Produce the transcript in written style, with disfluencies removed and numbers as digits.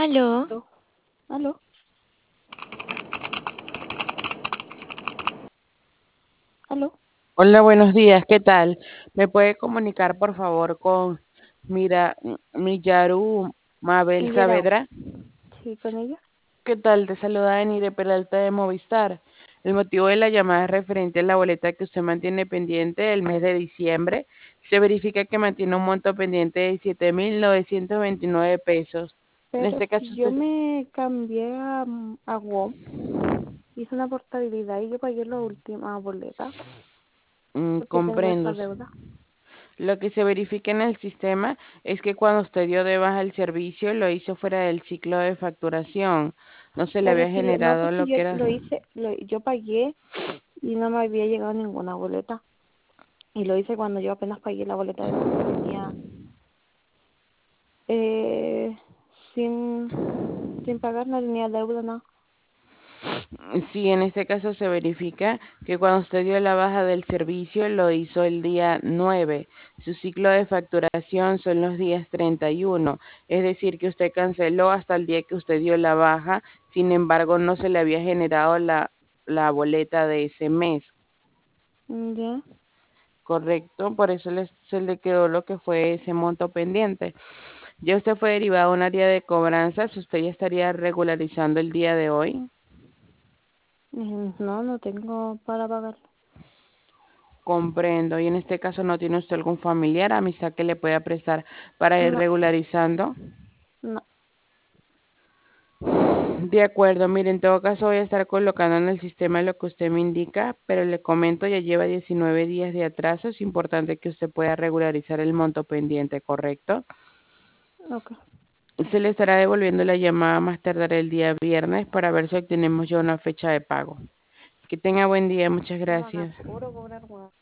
Aló, Aló, aló, aló. hola, buenos días, ¿qué tal? ¿Me puede comunicar por favor con Miyaru Mabel Mira, Saavedra? sí, con ella. ¿Qué tal? Te saluda Enire Peralta de Movistar. El motivo de la llamada es referente a la boleta que usted mantiene pendiente el mes de diciembre. Se verifica que mantiene un monto pendiente de 7.929 pesos. En Pero este caso si yo usted... me cambié a WOM, hice una portabilidad y yo pagué la última boleta porque tengo comprendo. esa deuda. Lo que se verifica en el sistema es que cuando usted dio de baja el servicio lo hizo fuera del ciclo de facturación. No se le Pero había si, no, generado pues si lo yo que era. lo hice, yo pagué y no me había llegado ninguna boleta. Y lo hice cuando yo apenas pagué la boleta esa que venía eh, sin, sin pagar, no tenía deuda, no. Sí, en este caso se verifica que cuando usted dio la baja del servicio lo hizo el día 9. Su ciclo de facturación son los días 31. Es decir, que usted canceló hasta el día que usted dio la baja. Sin embargo, no se le había generado la boleta de ese mes. Ya. Correcto, por eso se le quedó lo que fue ese monto pendiente. Ya usted fue derivado a un área de cobranzas, usted ya estaría regularizando el día de hoy. No, no tengo para pagar. Comprendo. Y en este caso no tiene usted algún familiar, amistad que le pueda prestar para ir No, regularizando. no. De acuerdo, mire, en todo caso voy a estar colocando en el sistema lo que usted me indica, pero le comento, ya lleva 19 días de atraso, es importante que usted pueda regularizar el monto pendiente, ¿correcto? Ok. Se le estará devolviendo la llamada más tardar el día viernes para ver si obtenemos ya una fecha de pago. Que tenga buen día, muchas No, van a gracias. puro cobrar, weón.